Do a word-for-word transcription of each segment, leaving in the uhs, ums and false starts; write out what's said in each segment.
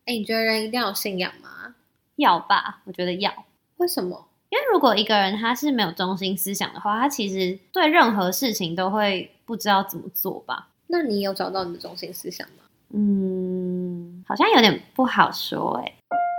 哎、欸，你觉得人一定要有信仰吗？ 要吧，我觉得要。 为什么？ 因为如果一个人他是没有中心思想的话，他其实对任何事情都会不知道怎么做吧。 那你有找到你的中心思想吗？ 嗯，好像有点不好说欸。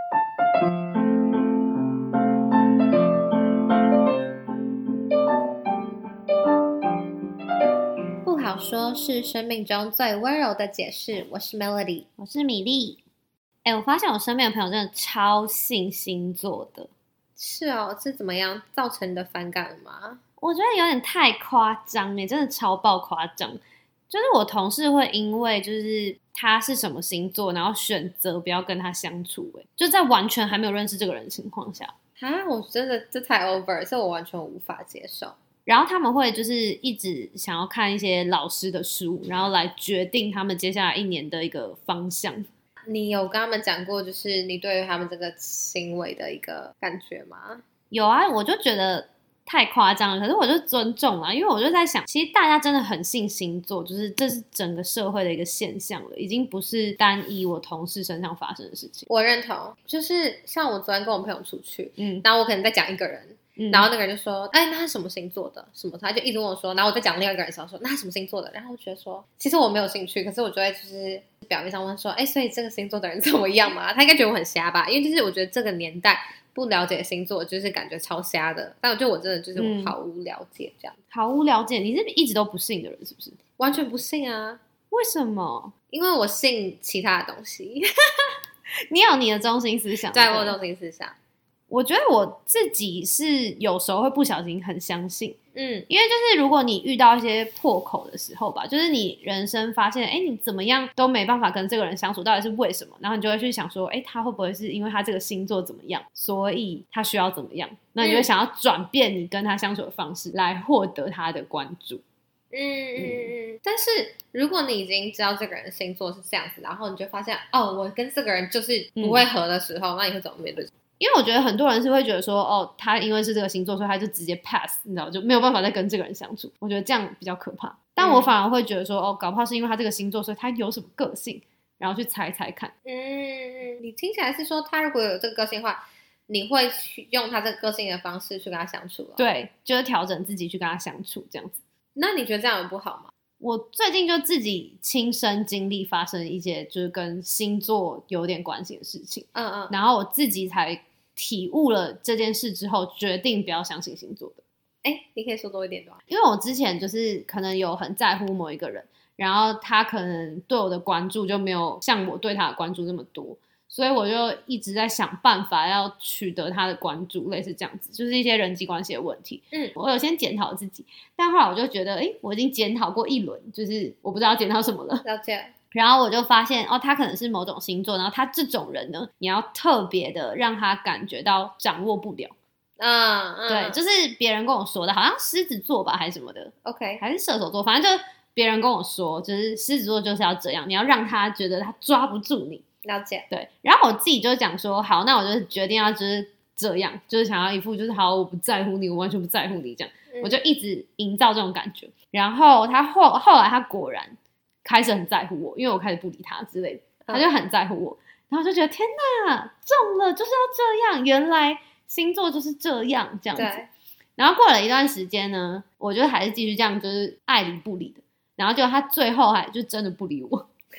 不好说是生命中最温柔的解释。我是 Melody， 我是米粒。哎、欸，我发现我身边的朋友真的超信星座的。 是哦，是怎么样造成你的反感了吗？ 我觉得有点太夸张欸，真的超爆夸张。就是我同事会因为就是他是什么星座，然后选择不要跟他相处欸，就在完全还没有认识这个人的情况下。 啊，我真的这太 over， 这我完全无法接受。 然后他们会就是一直想要看一些老师的书，然后来决定他们接下来一年的一个方向。 你有跟他们讲过就是你对于他们这个行为的一个感觉吗？ 有啊，我就觉得太夸张了，可是我就尊重啦，因为我就在想，其实大家真的很信星座，就是这是整个社会的一个现象了，已经不是单一我同事身上发生的事情。 我认同，就是像我昨天跟我朋友出去， 嗯， 然后我可能在讲一个人。 嗯、 然后那个人就说：“哎，那他是什么星座的？什么？”他就一直问我说。然后我在讲另外一个人的时候说：“那他什么星座的？”然后我觉得说，其实我没有兴趣，可是我就会就是表面上问说：“哎，所以这个星座的人怎么样嘛？”他应该觉得我很瞎吧？因为就是我觉得这个年代不了解星座，就是感觉超瞎的。但我觉得我真的就是我毫无了解这样、嗯。 毫无了解，你是一直都不信的人是不是？ 完全不信啊！ 为什么？ 因为我信其他的东西。 你有你的中心思想， 对，我有中心思想。 我觉得我自己是有时候会不小心很相信， 嗯， 因为就是如果你遇到一些破口的时候吧，就是你人生发现，哎，你怎么样都没办法跟这个人相处，到底是为什么？然后你就会去想说，哎，他会不会是因为他这个星座怎么样，所以他需要怎么样？那你就会想要转变你跟他相处的方式，来获得他的关注。 嗯嗯嗯嗯。但是如果你已经知道这个人的星座是这样子，然后你就发现，哦，我跟这个人就是不会合的时候，嗯、那你会怎么面对？ 因为我觉得很多人是会觉得说，哦，他因为是这个星座，所以他就直接 pass， 你知道，就没有办法再跟这个人相处。我觉得这样比较可怕。但我反而会觉得说，哦，搞不好是因为他这个星座，所以他有什么个性，然后去猜猜看。 嗯，你听起来是说，他如果有这个个性的话，你会去用他这个个性的方式去跟他相处了？ 对，就是调整自己去跟他相处这样子。 那你觉得这样有不好吗？ 我最近就自己亲身经历发生一些就是跟星座有点关系的事情， 嗯嗯， 然后我自己才体悟了这件事之后，决定不要相信星座的。 哎，你可以说多一点的吗？ 因为我之前就是可能有很在乎某一个人，然后他可能对我的关注就没有像我对他的关注那么多，所以我就一直在想办法要取得他的关注，类似这样子，就是一些人际关系的问题。嗯，我有先检讨自己，但后来我就觉得，哎，我已经检讨过一轮，就是我不知道检讨什么了。 了解。 然后我就发现，哦，他可能是某种星座，然后他这种人呢，你要特别的让他感觉到掌握不了。 嗯嗯， 对，就是别人跟我说的，好像狮子座吧，还是什么的 ，OK， 还是射手座，反正就别人跟我说，就是狮子座就是要这样，你要让他觉得他抓不住你。 了解。 对，然后我自己就讲说，好，那我就决定要就是这样，就是想要一副就是好，我不在乎你，我完全不在乎你这样，嗯、我就一直营造这种感觉。然后他后后来他果然开始很在乎我，因为我开始不理他之类的，他就很在乎我，然后就觉得天哪，中了就是要这样，原来星座就是这样这样子。然后过了一段时间呢，我就还是继续这样，就是爱理不理的。然后就他最后还就真的不理我，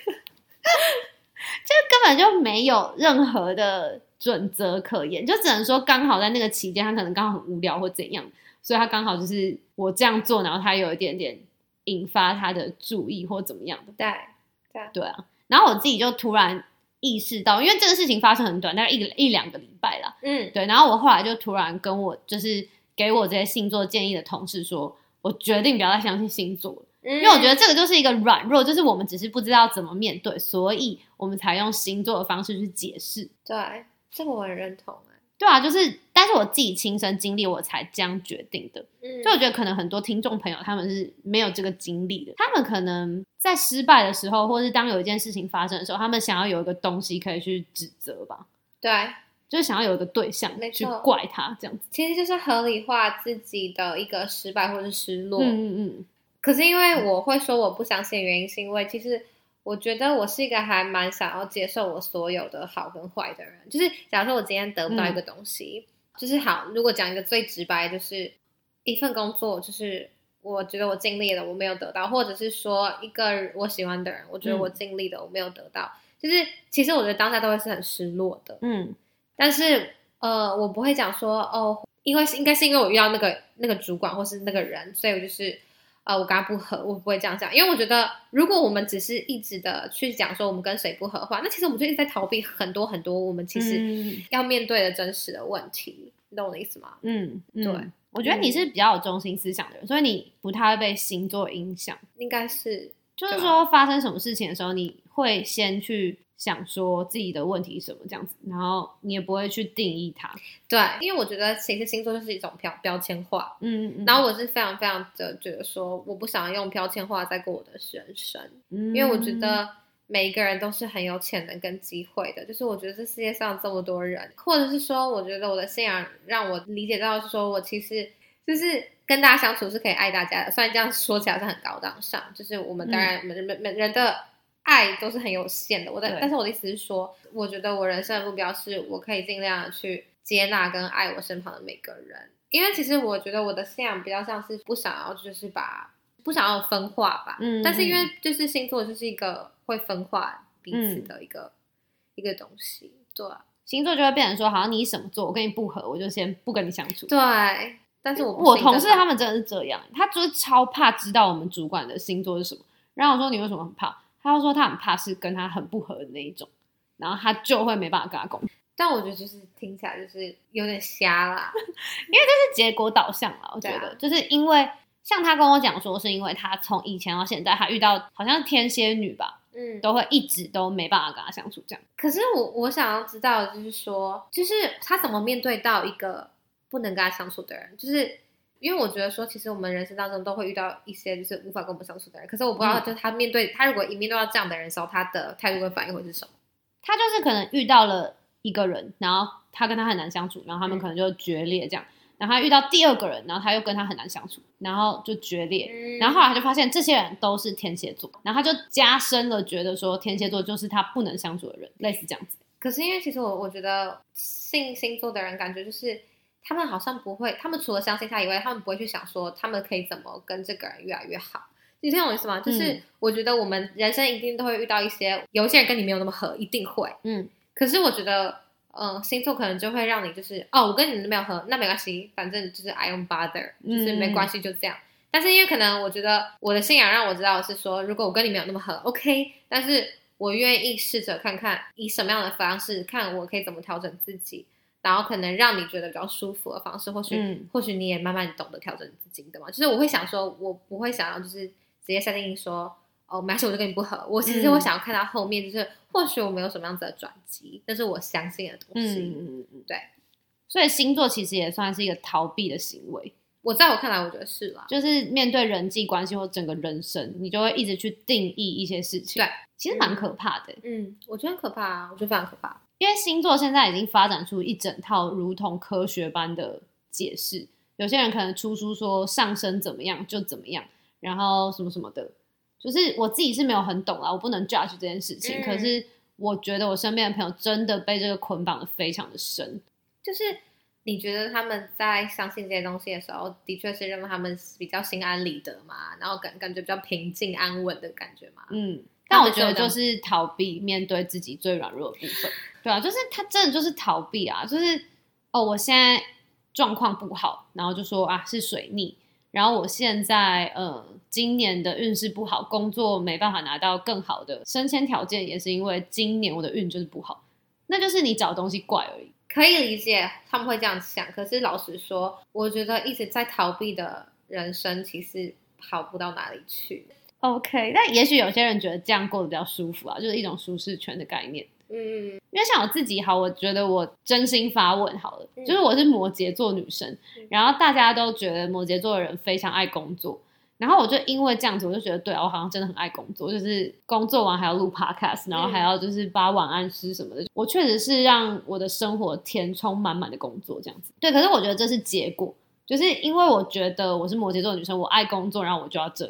就根本就没有任何的准则可言，就只能说刚好在那个期间，他可能刚好很无聊或怎样，所以他刚好就是我这样做，然后他有一点点引发他的注意或怎么样的。 对对对啊，然后我自己就突然意识到，因为这个事情发生很短，大概一一两个礼拜啦。嗯，对。然后我后来就突然跟我就是给我这些星座建议的同事说，我决定不要再相信星座了。嗯、因为我觉得这个就是一个软弱，就是我们只是不知道怎么面对，所以我们才用星座的方式去解释。 对，这个我很认同。 对啊，就是但是我自己亲身经历我才这样决定的。嗯，所以我觉得可能很多听众朋友他们是没有这个经历的，他们可能在失败的时候，或是当有一件事情发生的时候，他们想要有一个东西可以去指责吧。 对， 就是想要有一个对象去怪他这样子， 其实就是合理化自己的一个失败或是失落。 嗯嗯嗯。 可是因为我会说我不相信的原因，是因为其实我觉得我是一个还蛮想要接受我所有的好跟坏的人。就是假如说我今天得不到一个东西，嗯、就是好，如果讲一个最直白，就是一份工作，就是我觉得我尽力了，我没有得到，或者是说一个我喜欢的人，我觉得我尽力了，我没有得到，嗯、就是其实我觉得当下都会是很失落的。嗯，但是呃，我不会讲说哦，因为应该是因为我遇到那个那个主管或是那个人，所以我就是。呃，我跟他不合，我不会这样讲，因为我觉得如果我们只是一直的去讲说我们跟谁不合的话，那其实我们就一直在逃避很多很多我们其实要面对的真实的问题，你懂我的意思吗？ 嗯，对，嗯、我觉得你是比较有中心思想的人，所以你不太会被星座影响， 应该是， 就是说发生什么事情的时候，你会先去想说自己的问题是什么这样子，然后你也不会去定义它。对， 因为我觉得其实星座就是一种标标签化，嗯, 嗯，然后我是非常非常的觉得说，我不想用标签化在过我的人生，嗯，因为我觉得每一个人都是很有潜能跟机会的，就是我觉得这世界上这么多人，或者是说，我觉得我的信仰让我理解到，说我其实就是跟大家相处是可以爱大家的，虽然这样说起来是很高档上，就是我们当然人人、嗯、人的。爱都是很有限的，我的，但是我的意思是说，我觉得我人生的目标是我可以尽量的去接纳跟爱我身旁的每个人，因为其实我觉得我的信仰比较像是不想要就是把不想要分化吧，嗯，但是因为就是星座就是一个会分化彼此的一个、嗯、一个东西，对， 星座就会变成说，好像你什么座我跟你不合，我就先不跟你相处， 对，但是我我同事他们真的是这样，他就是超怕知道我们主管的星座是什么，然后我说你为什么很怕？他就说他很怕是跟他很不合的那一种，然后他就会没办法跟他沟通。 但我觉得就是听起来就是有点瞎啦， 因为这是结果导向啦，我觉得、啊、就是因为像他跟我讲说，是因为他从以前到现在，他遇到好像是天蝎女吧，嗯，都会一直都没办法跟他相处这样。 可是我我想要知道的就是说，就是他怎么面对到一个不能跟他相处的人，就是。因为我觉得说，其实我们人生当中都会遇到一些就是无法跟我们相处的人，可是我不知道，就是他面对、嗯、他如果一面对到这样的人的时候，他的态度跟反应会是什么？ 他就是可能遇到了一个人，然后他跟他很难相处，然后他们可能就决裂这样。嗯、然后他遇到第二个人，然后他又跟他很难相处，然后就决裂。嗯、然后后来他就发现这些人都是天蝎座，然后他就加深了觉得说天蝎座就是他不能相处的人，类似这样子。 可是因为其实我我觉得信星座的人感觉就是。他们好像不会，他们除了相信他以外，他们不会去想说他们可以怎么跟这个人越来越好。你听懂我意思吗？就是我觉得我们人生一定都会遇到一些，有一些人跟你没有那么合，一定会。嗯。可是我觉得，呃，星座可能就会让你就是，哦，我跟你没有合，那没关系，反正就是 I don't bother，就是没关系，就这样。嗯、但是因为可能我觉得我的信仰让我知道的是说，如果我跟你没有那么合 ，OK， 但是我愿意试着看看以什么样的方式，看我可以怎么调整自己。然后可能让你觉得比较舒服的方式，或许、嗯、或许你也慢慢懂得调整自己的嘛。就是我会想说，我不会想要就是直接下定义说，哦，没关系，我就跟你不合。我其实会想要看到后面，就是、嗯、或许我们有什么样子的转机，那是我相信的东西。嗯嗯嗯，对。 所以星座其实也算是一个逃避的行为。 我在我看来，我觉得是啦， 就是面对人际关系或整个人生，你就会一直去定义一些事情。 对， 其实蛮可怕的。 嗯，我觉得很可怕啊，我觉得非常可怕。 因为星座现在已经发展出一整套如同科学般的解释，有些人可能出书说上升怎么样就怎么样，然后什么什么的，就是我自己是没有很懂啦，我不能 judge 这件事情、嗯、可是我觉得我身边的朋友真的被这个捆绑的非常的深。 就是你觉得他们在相信这些东西的时候，的确是让他们比较心安理得嘛，然后感感觉比较平静安稳的感觉嘛。嗯， 但我觉得就是逃避面对自己最软弱的部分。对啊，就是他真的就是逃避啊，就是哦，我现在状况不好，然后就说啊是水逆，然后我现在呃今年的运势不好，工作没办法拿到更好的升迁条件，也是因为今年我的运就是不好，那就是你找东西怪而已。 可以理解他们会这样想，可是老实说，我觉得一直在逃避的人生其实好不到哪里去。 OK， 但也许有些人觉得这样过得比较舒服啊，就是一种舒适圈的概念。嗯，因为像我自己好，我觉得我真心发问好了、嗯、就是我是摩羯座女生、嗯、然后大家都觉得摩羯座的人非常爱工作，然后我就因为这样子我就觉得对啊，我好像真的很爱工作，就是工作完还要录 podcast， 然后还要就是发晚安诗什么的、嗯、我确实是让我的生活填充满满的工作这样子。对，可是我觉得这是结果，就是因为我觉得我是摩羯座的女生，我爱工作，然后我就要这样，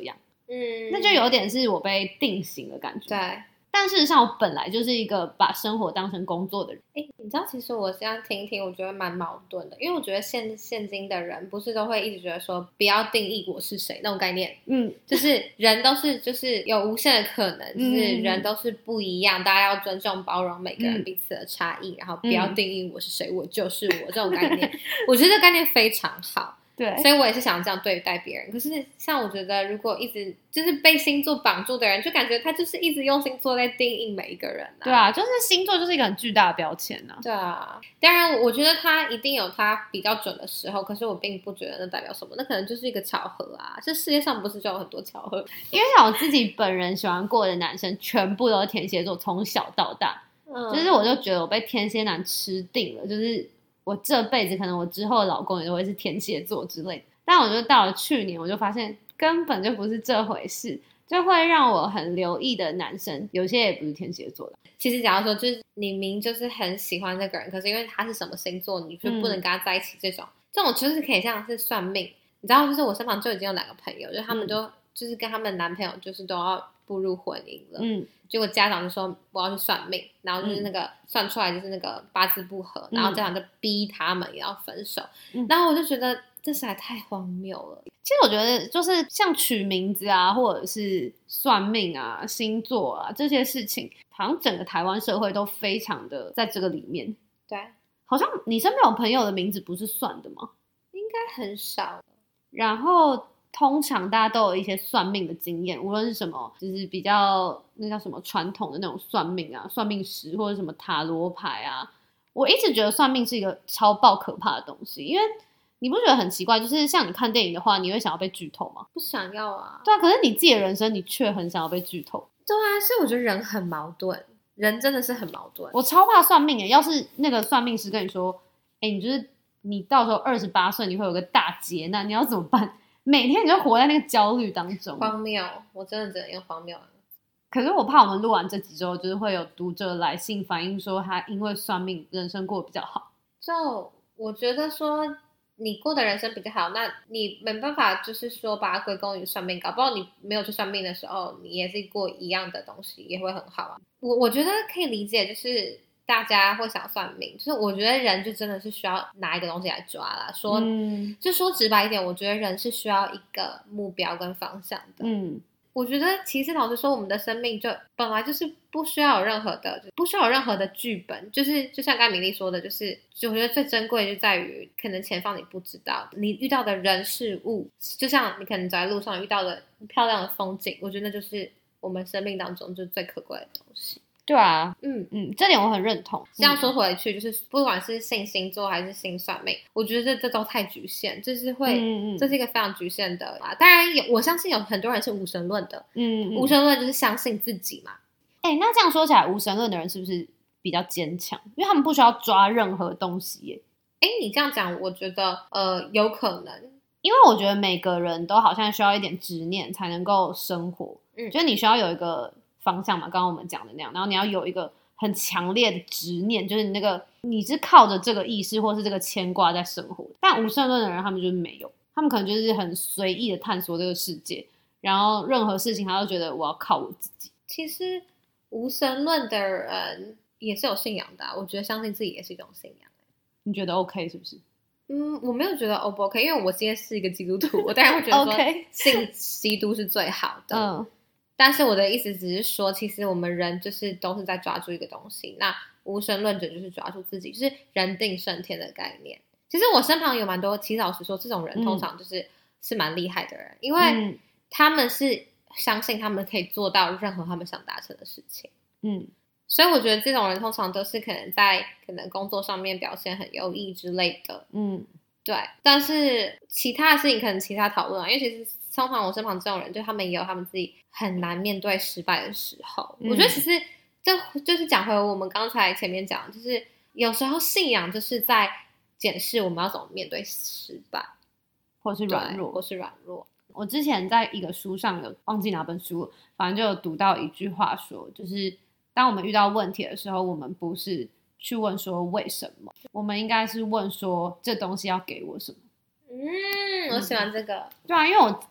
嗯， 那就有点是我被定型的感觉。 对。 但事实上，我本来就是一个把生活当成工作的人。 哎，你知道，其实我现在听一听，我觉得蛮矛盾的，因为我觉得现现今的人不是都会一直觉得说不要定义我是谁那种概念， 嗯， 就是人都是就是有无限的可能，就是人都是不一样，大家要尊重包容每个人彼此的差异，然后不要定义我是谁，我就是我这种概念，我觉得这概念非常好。 对， 所以我也是想这样对待别人。可是像我觉得，如果一直就是被星座绑住的人，就感觉他就是一直用星座在定义每一个人啊。 对啊，就是星座就是一个很巨大的标签啊。 对啊，当然我觉得他一定有他比较准的时候，可是我并不觉得那代表什么，那可能就是一个巧合啊。这世界上不是就有很多巧合？ 因为像我自己本人喜欢过的男生，全部都是天蝎座，从小到大，嗯，就是我就觉得我被天蝎男吃定了，就是我这辈子可能我之后的老公也都会是天蝎座之类的。但我觉得到了去年，我就发现根本就不是这回事，就会让我很留意的男生，有些也不是天蝎座的。 其实假如说就是你明就是很喜欢那个人，可是因为他是什么星座，你就不能跟他在一起，这种、嗯、这种就是可以像是算命。你知道，就是我身旁就已经有两个朋友，就他们都、嗯、就是跟他们男朋友就是都要步入婚姻了，嗯，结果家长就说我要去算命，然后就是那个、嗯、算出来就是那个八字不合，然后家长就逼他们也要分手，嗯、然后我就觉得这实在太荒谬了。 其实我觉得就是像取名字啊，或者是算命啊、星座啊这些事情，好像整个台湾社会都非常的在这个里面。 对， 好像你身边有朋友的名字不是算的吗？ 应该很少。 然后通常大家都有一些算命的经验，无论是什么，就是比较那叫什么传统的那种算命啊、算命师或者什么塔罗牌啊。我一直觉得算命是一个超爆可怕的东西，因为你不觉得很奇怪？就是像你看电影的话，你会想要被剧透吗？ 不想要啊。 对啊，可是你自己的人生，你却很想要被剧透。 对啊，所以我觉得人很矛盾，人真的是很矛盾。 我超怕算命耶，要是那个算命师跟你说，哎，你就是你到时候二十八岁，你会有个大劫难，你要怎么办？每天你就活在那个焦虑当中。 荒谬，我真的只能用荒谬。 可是我怕我们录完这集之后，就是会有读者来信反映说，他因为算命，人生过得比较好。 就我觉得说，你过的人生比较好，那你没办法就是说把它归功于算命，搞不好你没有去算命的时候，你也是过一样的东西，也会很好啊。我我觉得可以理解，就是大家会想算命，就是我觉得人就真的是需要拿一个东西来抓啦。说、嗯、就说直白一点，我觉得人是需要一个目标跟方向的。嗯。我觉得其实老实说，我们的生命就本来就是不需要有任何的不需要有任何的剧本，就是就像刚才米粒说的，就是我觉得最珍贵就在于可能前方你不知道，你遇到的人事物，就像你可能走在路上遇到的漂亮的风景，我觉得那就是我们生命当中就最可贵的东西。 对啊，嗯嗯，这点我很认同。 这样说回去，就是不管是信星座还是信算命，我觉得这这都太局限，就是会，嗯嗯这是一个非常局限的啊。当然有，我相信有很多人是无神论的，嗯, 嗯，无神论就是相信自己嘛。 哎、欸，那这样说起来，无神论的人是不是比较坚强？因为他们不需要抓任何东西耶。 哎、欸，你这样讲，我觉得呃有可能， 因为我觉得每个人都好像需要一点执念才能够生活，嗯，就是你需要有一个方向嘛，刚刚我们讲的那样，然后你要有一个很强烈的执念，就是你那个你是靠着这个意识或是这个牵挂在生活。但无神论的人他们就是没有，他们可能就是很随意的探索这个世界，然后任何事情他都觉得我要靠我自己。 其实无神论的人也是有信仰的、啊、我觉得相信自己也是一种信仰。 你觉得 OK 是不是？ 嗯，我没有觉得 O 不 OK， 因为我今天是一个基督徒，我当然会觉得说信基督是最好的。嗯，但是我的意思只是说，其实我们人就是都是在抓住一个东西，那无神论者就是抓住自己，就是人定胜天的概念。其实我身旁有蛮多，其实老实说，这种人通常就是、嗯、是蛮厉害的人，因为他们是相信他们可以做到任何他们想达成的事情。嗯，所以我觉得这种人通常都是可能在可能工作上面表现很优异之类的。嗯，对。但是其他的事情可能其他讨论啊，因为其实通常我身旁这种人，就他们也有他们自己很难面对失败的时候。嗯、我觉得其实这就是讲回我们刚才前面讲，就是有时候信仰就是在检视我们要怎么面对失败， 或是软弱， 或是软弱。 我之前在一个书上有忘记哪本书，反正就有读到一句话说，就是当我们遇到问题的时候，我们不是去问说为什么，我们应该是问说这东西要给我什么。 嗯，我喜欢这个。 对啊，因为我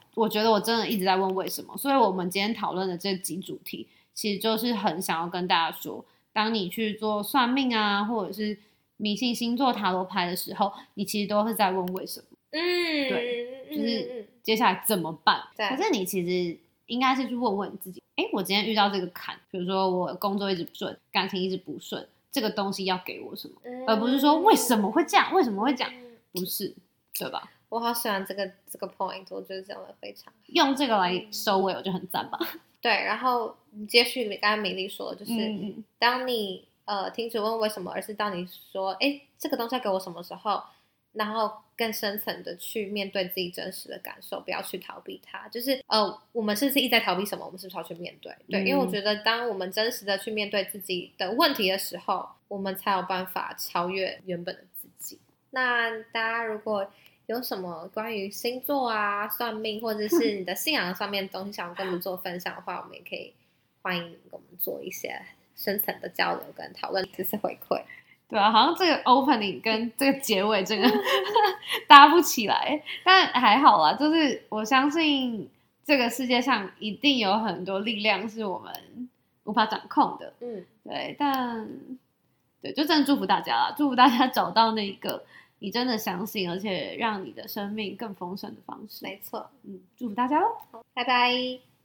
我觉得我真的一直在问为什么，所以我们今天讨论的这几主题，其实就是很想要跟大家说，当你去做算命啊，或者是迷信星座塔罗牌的时候，你其实都是在问为什么。 嗯， 对，就是接下来怎么办？可是你其实应该是去问问你自己，哎，我今天遇到这个坎，比如说我工作一直不顺，感情一直不顺，这个东西要给我什么，嗯、而不是说为什么会这样，为什么会这样，不是，对吧？ 我好喜欢这个这个 point， 我觉得讲的非常好， 用这个来收尾，我就很赞吧。 对，然后你接续刚刚美丽说的，就是、嗯、当你呃停止问为什么，而是当你说，哎，这个东西要给我什么时候，然后更深层的去面对自己真实的感受，不要去逃避它。就是呃，我们是不是一直在逃避什么？我们是不是要去面对？对，嗯、因为我觉得当我们真实的去面对自己的问题的时候，我们才有办法超越原本的自己。那大家如果有什么关于星座啊、算命，或者是你的信仰上面的东西想跟我们做分享的话，我们也可以欢迎你们跟我们做一些深层的交流跟讨论，只是回馈。 对啊，好像这个 opening 跟这个结尾真的搭不起来，但还好啦，就是我相信这个世界上一定有很多力量是我们无法掌控的。嗯，对，但对，就真的祝福大家啦，祝福大家找到那个你真的相信，而且让你的生命更丰盛的方式。 没错， 嗯，祝福大家咯， 拜拜。